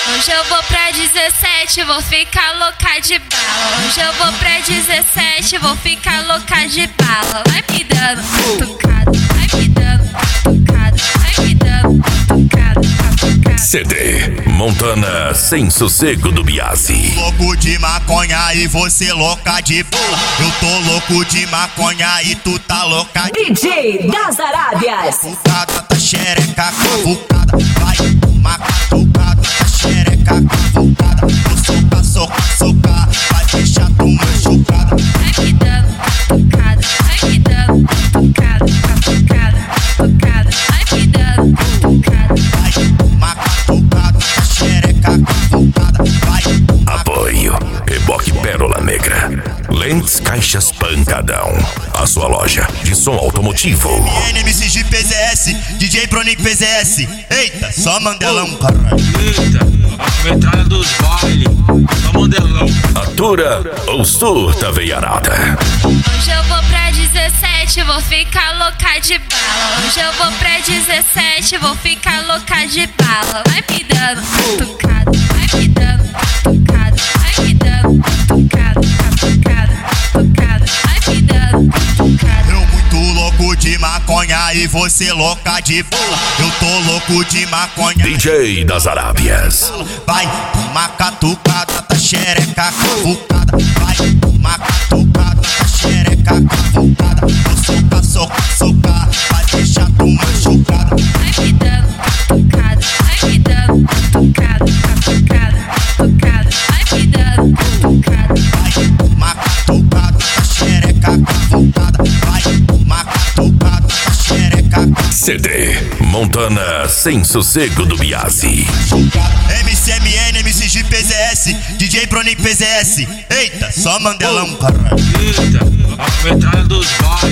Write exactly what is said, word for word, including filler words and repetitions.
Hoje eu vou pra dezessete, vou ficar louca de bala. Hoje eu vou pra dezessete, vou ficar louca de bala. Vai me dando tucada, vai me dando tucada, vai me dando tucada, tucada. C D Montana Sem Sossego do Biase. Louco de maconha e você louca de bala. Eu tô louco de maconha e tu tá louca de D J das Arábias. Cavucada, tá xereca, cavucada. Vai, uma catucada, tá xereca, cavucada. Vou socar, socar, socar, vai deixar tu machucada. Vai me dando tucada, vai me dando tucada, tucada, tucada. Vai me dando tucada. Vai, uma catucada, tá xereca, cavucada. Vai, Apoio Reboque Pérola Negra. Lentes Caixas Pancadão. A sua loja de som automotivo. M C de P Z S, D J Pronic P Z S. Eita, só Mandelão, caralho. Eita, a metralha dos bailes, só Mandelão. Atura ou surta, veiarada. Hoje eu vou pra dezessete, vou ficar louca de bala. Hoje eu vou pra dezessete, vou ficar louca de bala. Vai me dando tucada, vai me dando tucada, vai me dando tucada, tucada, tucada. Vai me dando tucada. Eu muito louco de maconha e você louca de bala. Eu tô louco de maconha. D J das Arábias. Vai, uma catucada, tá xereca, cavucada. Vai, uma catucada, tá xereca, cavucada. Vou socar, socar, socar, vai deixar tu machucada. Vai me dando tucada, vai me dando tucada, tucada, tucada. Vai me dando tucada. Vai, uma catucada, tá xereca, cavucada. Vai, uma catucada, tá xereca, cavucada. C D Montana Sem Sossego do Biase. M C M N, M C de P Z S, D J Pronic P Z S. Eita, só Mandelão, caralho. Eita, a metralha dos bailes.